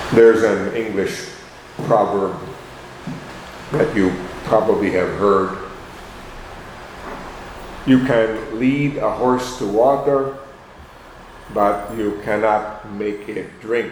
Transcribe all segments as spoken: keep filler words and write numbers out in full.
There's an English proverb that you probably have heard. You can lead a horse to water, but you cannot make it drink.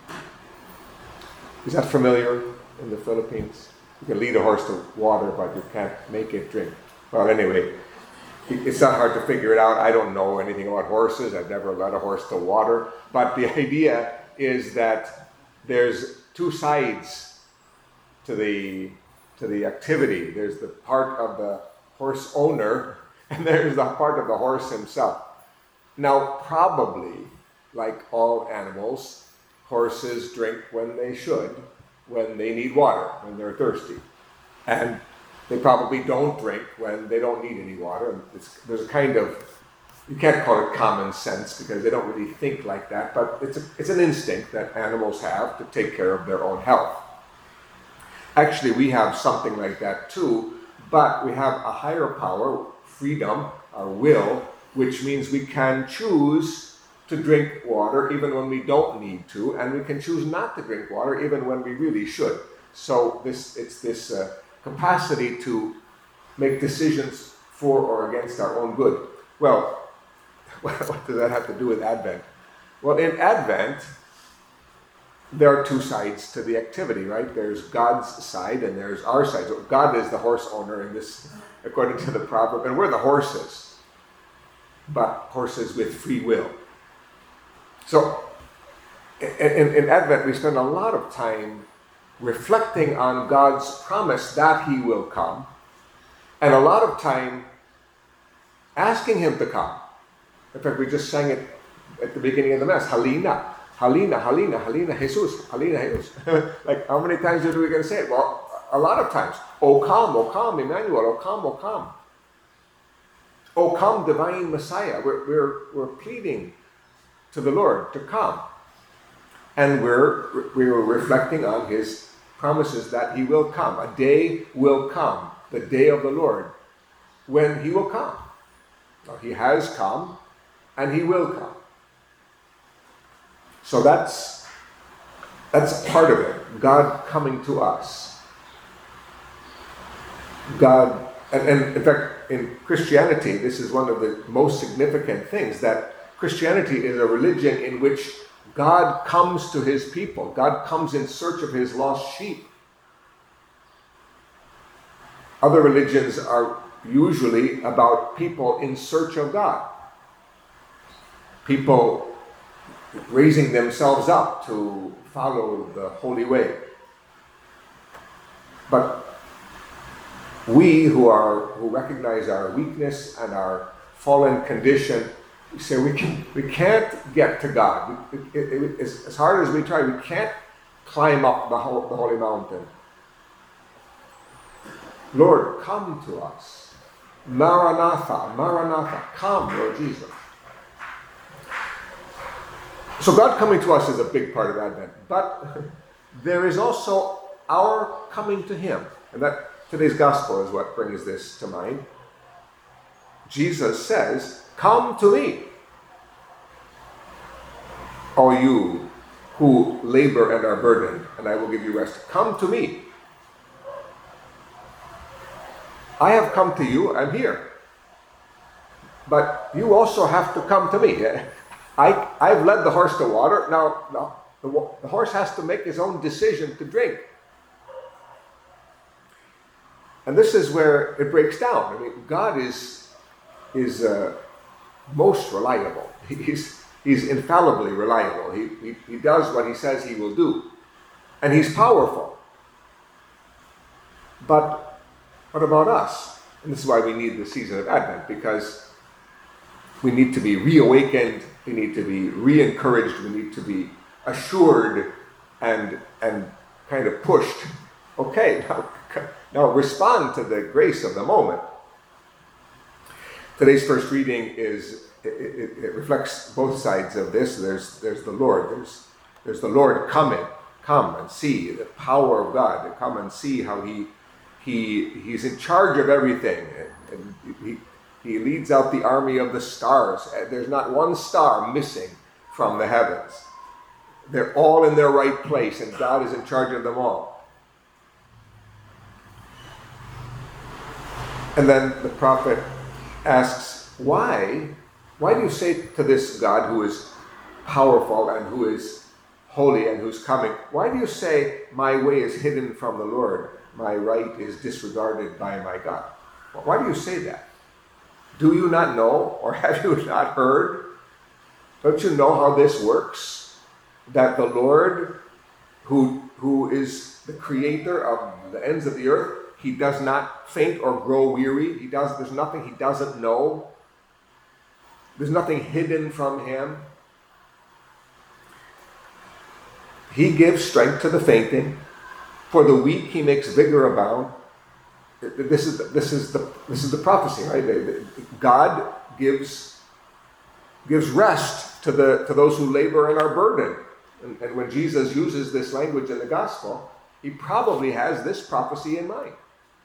Is that familiar in the Philippines? You can lead a horse to water, but you can't make it drink. Well, anyway, it's not hard to figure it out. I don't know anything about horses. I've never led a horse to water. But the idea is that there's two sides to the, to the activity. There's the part of the horse owner, and there's the part of the horse himself. Now, probably, like all animals, horses drink when they should, when they need water, when they're thirsty. And they probably don't drink when they don't need any water. It's, there's a kind of, you can't call it common sense because they don't really think like that, but it's, a, it's an instinct that animals have to take care of their own health. Actually, we have something like that too, but we have a higher power, freedom, our will, which means we can choose to drink water even when we don't need to, and we can choose not to drink water even when we really should. So this it's this uh, capacity to make decisions for or against our own good. Well, what does that have to do with Advent? Well, in Advent, there are two sides to the activity, right? There's God's side and there's our side. So God is the horse owner in this, according to the proverb, and we're the horses, but horses with free will. So in, in Advent, we spend a lot of time reflecting on God's promise that He will come, and a lot of time asking Him to come. In fact, we just sang it at the beginning of the Mass, Halina, Halina, Halina, Halina, Jesus, Halina, Jesus. Like, how many times are we going to say it? Well, a lot of times. O come, O come, Emmanuel, O come, O come. O come, divine Messiah. We're, we're, we're pleading to the Lord to come. And we're, we're reflecting on His promises that He will come. A day will come, the day of the Lord, when He will come. Now, He has come, and He will come. So that's, that's part of it, God coming to us. God, and, and in fact, in Christianity, this is one of the most significant things, that Christianity is a religion in which God comes to His people. God comes in search of His lost sheep. Other religions are usually about people in search of God. People raising themselves up to follow the holy way. But we who are who recognize our weakness and our fallen condition, we say we can we can't get to God. We, it, it, as, as hard as we try, we can't climb up the, ho- the holy mountain. Lord, come to us. Maranatha, Maranatha, come, Lord Jesus. So God coming to us is a big part of Advent, but there is also our coming to Him. And that today's gospel is what brings this to mind. Jesus says, come to me, all you who labor and are burdened, and I will give you rest. Come to me. I have come to you, I'm here. But you also have to come to me. I, I've led the horse to water. Now, now the, the horse has to make his own decision to drink. And this is where it breaks down. I mean, God is, is uh, most reliable. He's, he's infallibly reliable. He, he, he does what He says He will do. And He's powerful. But what about us? And this is why we need the season of Advent, because we need to be reawakened, we need to be re-encouraged, we need to be assured and, and kind of pushed. Okay, now, now respond to the grace of the moment. Today's first reading is, it, it, it reflects both sides of this. There's, there's the Lord, there's, there's the Lord coming, come and see the power of God, to come and see how He He He's in charge of everything, and, and he, he leads out the army of the stars. There's not one star missing from the heavens. they're all in their right place and God is in charge of them all. And then the prophet asks, why? Why do you say to this God who is powerful and who is holy and who's coming, why do you say, my way is hidden from the Lord, my right is disregarded by my God? Why do you say that? Do you not know, or have you not heard? Don't you know how this works? That the Lord, who, who is the creator of the ends of the earth, he does not faint or grow weary. He does, there's nothing he doesn't know. There's nothing hidden from him. He gives strength to the fainting. For the weak he makes vigor abound. This is, this is, the, this is the prophecy, right? God gives, gives rest to, the, to those who labor and are burdened. And, and when Jesus uses this language in the gospel, he probably has this prophecy in mind.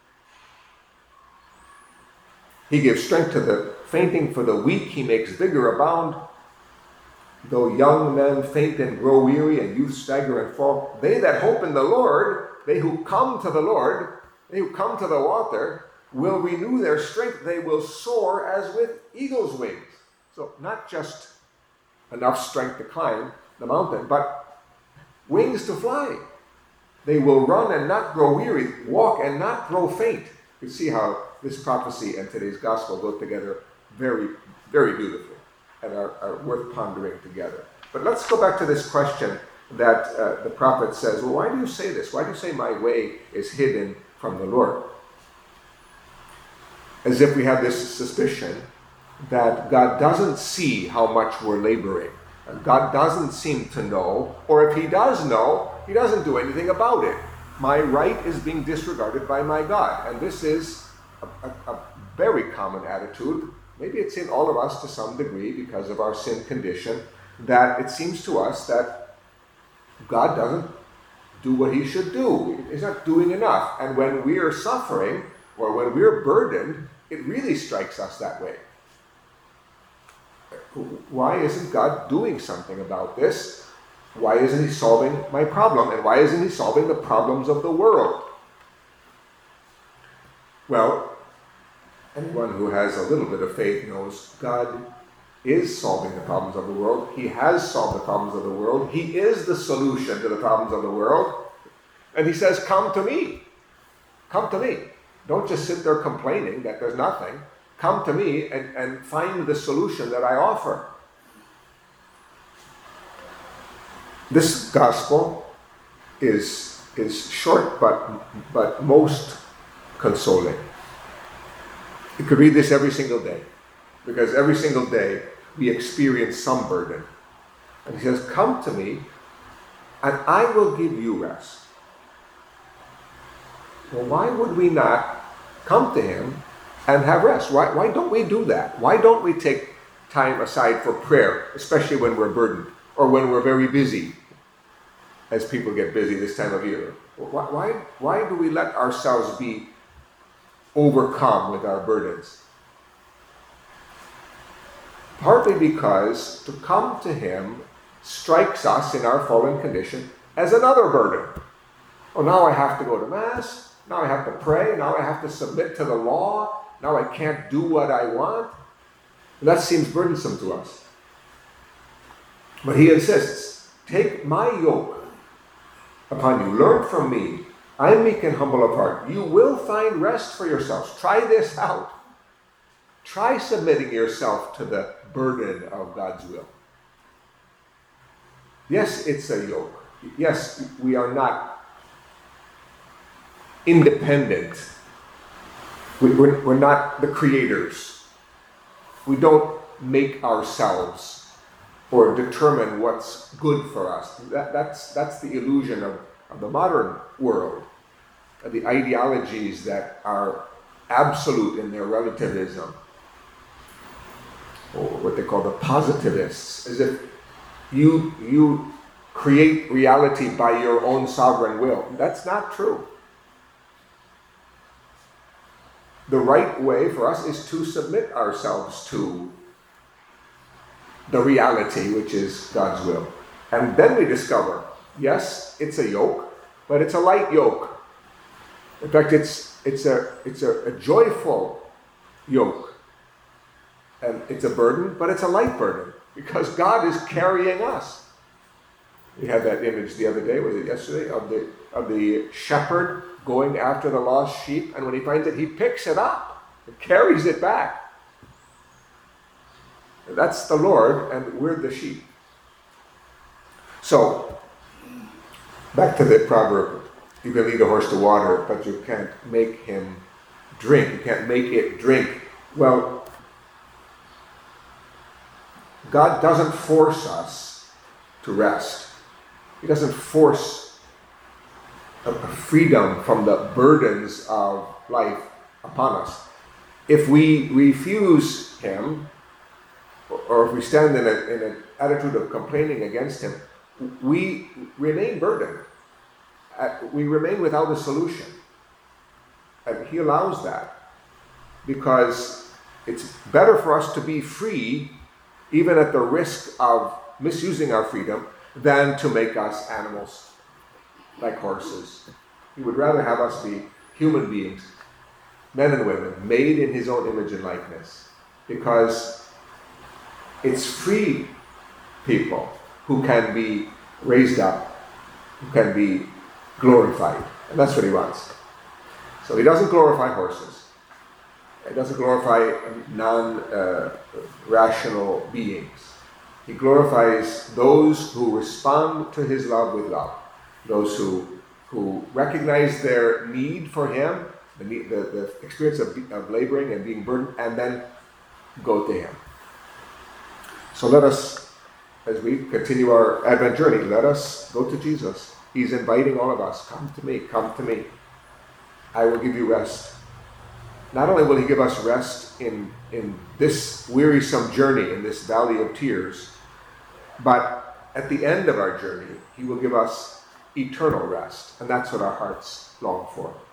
He gives strength to the fainting, for the weak he makes vigor abound. Though young men faint and grow weary, and youth stagger and fall, they that hope in the Lord, they who come to the Lord, they who come to the water, will renew their strength. They will soar as with eagle's wings. So not just enough strength to climb the mountain, but wings to fly. They will run and not grow weary, walk and not grow faint. You see how this prophecy and today's gospel go together very, very beautifully and are, are worth pondering together. But let's go back to this question that uh, the prophet says, well, why do you say this? Why do you say my way is hidden from the Lord? As if we have this suspicion that God doesn't see how much we're laboring. And God doesn't seem to know, or if he does know, he doesn't do anything about it. My right is being disregarded by my God. And this is a, a, a very common attitude. Maybe it's in all of us to some degree because of our sin condition, that it seems to us that God doesn't do what he should do. He's not doing enough. And when we are suffering, or when we're burdened, it really strikes us that way. Why isn't God doing something about this? Why isn't he solving my problem? And why isn't he solving the problems of the world? Well, anyone who has a little bit of faith knows God is solving the problems of the world. He has solved the problems of the world. He is the solution to the problems of the world. And he says, come to me. Come to me. Don't just sit there complaining that there's nothing. Come to me and, and find the solution that I offer. This gospel is, is short but, but most consoling. You could read this every single day, because every single day we experience some burden. And he says, come to me and I will give you rest. Well, why would we not come to him and have rest? Why, why don't we do that? Why don't we take time aside for prayer, especially when we're burdened or when we're very busy, as people get busy this time of year? Why, why, why do we let ourselves be overcome with our burdens? Partly because to come to him strikes us in our fallen condition as another burden. Oh, now I have to go to Mass. Now I have to pray. Now I have to submit to the law. Now I can't do what I want. And that seems burdensome to us. But he insists, take my yoke upon you. Learn from me. I am meek and humble of heart. You will find rest for yourselves. Try this out. Try submitting yourself to the burden of God's will. Yes, it's a yoke. Yes, we are not independent. We, we're, we're not the creators. We don't make ourselves or determine what's good for us. That, that's, that's the illusion of, of the modern world. The ideologies that are absolute in their relativism, or what they call the positivists, as if you, you create reality by your own sovereign will. That's not true. The right way for us is to submit ourselves to the reality, which is God's will. And then we discover, yes, it's a yoke, but it's a light yoke. In fact, it's it's a it's a, a joyful yoke. And it's a burden, but it's a light burden, because God is carrying us. We had that image the other day, was it yesterday, of the of the shepherd going after the lost sheep, and when he finds it, he picks it up and carries it back. That's the Lord, and we're the sheep. So, back to the proverb, you can lead a horse to water, but you can't make him drink. You can't make it drink. Well, God doesn't force us to rest. He doesn't force a freedom from the burdens of life upon us. If we refuse him, or if we stand in, a, in an attitude of complaining against him, we remain burdened. Uh, we remain without a solution. And he allows that because it's better for us to be free, even at the risk of misusing our freedom, than to make us animals like horses. He would rather have us be human beings, men and women, made in his own image and likeness, because it's free people who can be raised up, who can be glorified. And that's what he wants. So he doesn't glorify horses. He doesn't glorify non-rational uh, beings. He glorifies those who respond to his love with love. Those who, who recognize their need for him, the, need, the, the experience of, of laboring and being burdened, and then go to him. So let us, as we continue our Advent journey, let us go to Jesus. He's inviting all of us, come to me, come to me. I will give you rest. Not only will he give us rest in, in this wearisome journey, in this valley of tears, but at the end of our journey, he will give us eternal rest. And that's what our hearts long for.